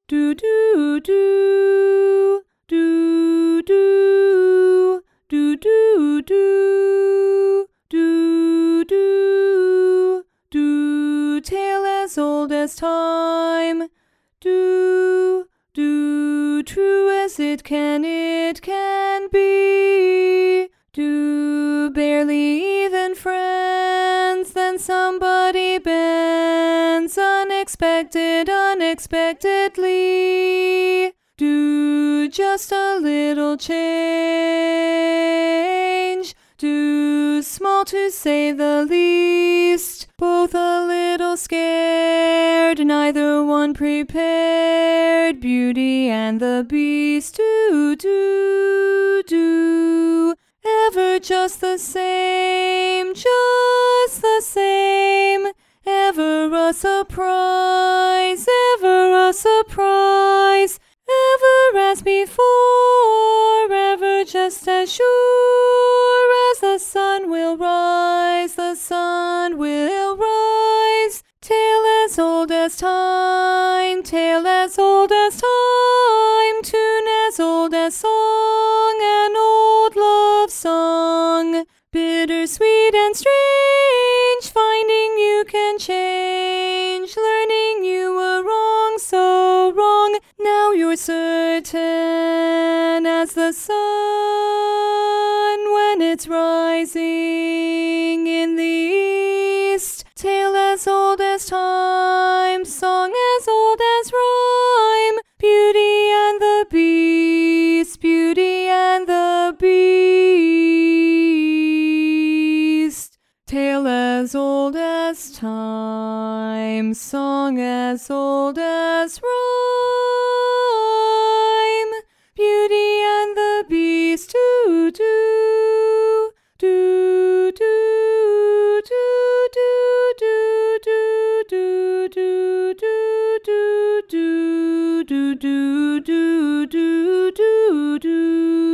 Do do do do do do do do do do do. Tale as old as time. Do do. True as it can be. Do. Barely even friends, then somebody bends unexpectedly. Do just a little change. Do small to say the least. Both a little scared, neither one prepared. Beauty and the Beast. Do. Ever just the same, ever a surprise, ever as before, ever just as sure as the sun will rise, Tale as old as time, tune as old as song, an old love song. Bittersweet and strange, finding you can change, learning you were wrong, so wrong. Now you're certain as the sun when it's rising in the east. Tale as old as time, song as old as rhyme. Beauty and the Beast, Beauty and the Beast. Tale as old as time, song as old as rhyme. Beauty and the Beast. Do do do do do do do do do do do do do do do do do.